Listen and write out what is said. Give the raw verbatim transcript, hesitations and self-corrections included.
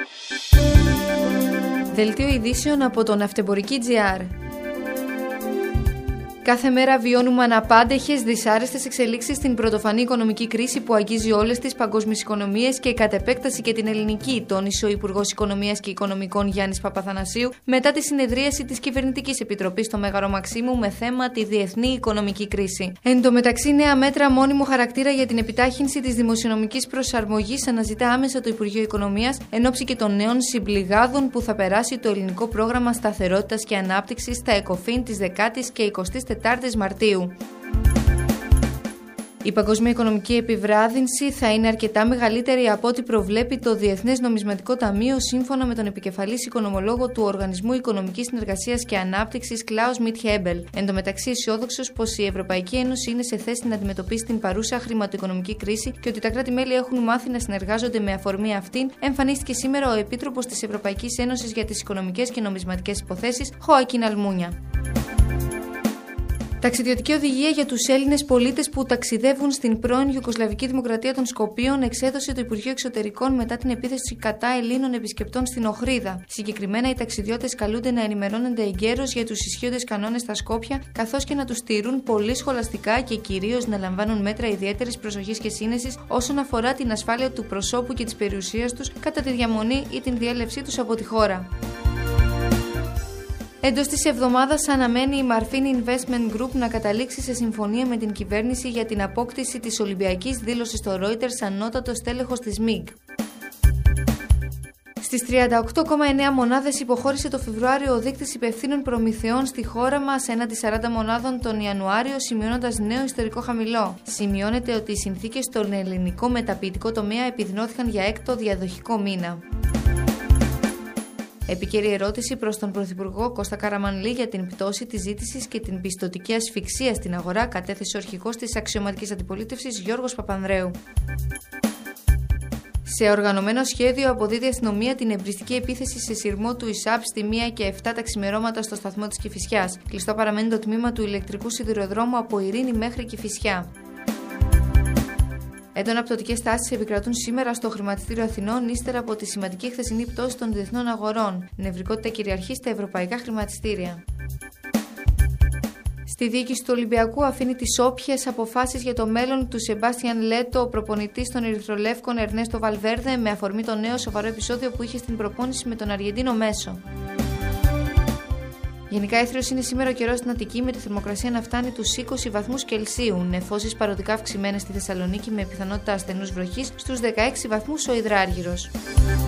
Δελτίο ειδήσεων από το Ναυτεμπορική τζι αρ. Κάθε μέρα βιώνουμε αναπάντεχες, δυσάρεστες εξελίξεις στην πρωτοφανή οικονομική κρίση που αγγίζει όλες τις παγκόσμιες οικονομίες και κατ' επέκταση και την ελληνική, τόνισε ο Υπουργός Οικονομίας και Οικονομικών Γιάννης Παπαθανασίου μετά τη συνεδρίαση της Κυβερνητικής Επιτροπής στο Μέγαρο Μαξίμου με θέμα τη διεθνή οικονομική κρίση. Εν τω μεταξύ, νέα μέτρα μόνιμου χαρακτήρα για την επιτάχυνση της δημοσιονομικής προσαρμογής αναζητά άμεσα το Υπουργείο Οικονομίας εν ώψη και των νέων συμπληγάδων που θα περάσει το ελληνικό πρόγραμμα σταθερότητας και ανάπτυξης στα ΕΚΟΦΗΝ της δεκάτης και εικοστής τετάρτης Μαρτίου. Η παγκόσμια οικονομική επιβράδυνση θα είναι αρκετά μεγαλύτερη από ό,τι προβλέπει το Διεθνές Νομισματικό Ταμείο, σύμφωνα με τον επικεφαλής οικονομολόγο του Οργανισμού Οικονομικής Συνεργασίας και Ανάπτυξης, Κλάους Μιτχέμπελ. Εν τω μεταξύ, αισιόδοξος πως η Ευρωπαϊκή Ένωση είναι σε θέση να αντιμετωπίσει την παρούσα χρηματοοικονομική κρίση και ότι τα κράτη-μέλη έχουν μάθει να συνεργάζονται με αφορμή αυτήν, εμφανίστηκε σήμερα ο Επίτροπος της Ευρωπαϊκής Ένωσης για τις Οικονομικές και Νομισματικές Υποθέσεις, Χοάκιν Αλμούνια. Ταξιδιωτική οδηγία για τους Έλληνες πολίτες που ταξιδεύουν στην πρώην Ιουγκοσλαβική Δημοκρατία των Σκοπίων εξέδωσε το Υπουργείο Εξωτερικών μετά την επίθεση κατά Ελλήνων επισκεπτών στην Οχρίδα. Συγκεκριμένα, οι ταξιδιώτες καλούνται να ενημερώνονται εγκαίρως για τους ισχύοντες κανόνες στα Σκόπια, καθώς και να τους τηρούν πολύ σχολαστικά και κυρίως να λαμβάνουν μέτρα ιδιαίτερης προσοχής και σύνεσης όσον αφορά την ασφάλεια του προσώπου και της περιουσίας τους κατά τη διαμονή ή την διέλευσή τους από τη χώρα. Εντός της εβδομάδας αναμένει η Marfin Investment Group να καταλήξει σε συμφωνία με την κυβέρνηση για την απόκτηση της Ολυμπιακής, δήλωσε στο Reuters ανώτατο στέλεχος της ΜΙΓ. Στις τριάντα οκτώ κόμμα εννέα μονάδες υποχώρησε το Φεβρουάριο ο δείκτης υπευθύνων προμηθειών στη χώρα μας έναντι σαράντα μονάδων τον Ιανουάριο, σημειώνοντας νέο ιστορικό χαμηλό. Σημειώνεται ότι οι συνθήκες στον ελληνικό μεταποιητικό τομέα επιδεινώθηκαν για έκτο διαδοχικό μήνα. Επίκαιρη ερώτηση προς τον Πρωθυπουργό Κώστα Καραμανλή για την πτώση της ζήτησης και την πιστωτική ασφυξία στην αγορά κατέθεσε ο αρχηγός της αξιωματικής αντιπολίτευσης Γιώργος Παπανδρέου. Σε οργανωμένο σχέδιο αποδίδει η αστυνομία την εμπριστική επίθεση σε σειρμό του ΙΣΑΠ στη μία και επτά τα ξημερώματα στο σταθμό της Κηφισιάς. Κλειστό παραμένει το τμήμα του ηλεκτρικού σιδηροδρόμου από Ειρήνη μέχρι Κηφισιά. Έντονα πτωτικές τάσεις επικρατούν σήμερα στο χρηματιστήριο Αθηνών ύστερα από τη σημαντική χθεσινή πτώση των διεθνών αγορών. Νευρικότητα κυριαρχεί στα ευρωπαϊκά χρηματιστήρια. Στη διοίκηση του Ολυμπιακού αφήνει τις όποιες αποφάσεις για το μέλλον του Σεμπάστιαν Λέτο, ο προπονητής των Ερυθρολεύκων Ερνέστο Βαλβέρδε, με αφορμή το νέο σοβαρό επεισόδιο που είχε στην προπόνηση με τον Αργεντίνο μέσο. Γενικά έθριος είναι σήμερα ο καιρός στην Αττική, με τη θερμοκρασία να φτάνει τους είκοσι βαθμούς Κελσίου. Νεφώσεις παροδικά αυξημένες στη Θεσσαλονίκη με πιθανότητα ασθενούς βροχής, στους δεκαέξι βαθμούς ο Ιδράργυρος.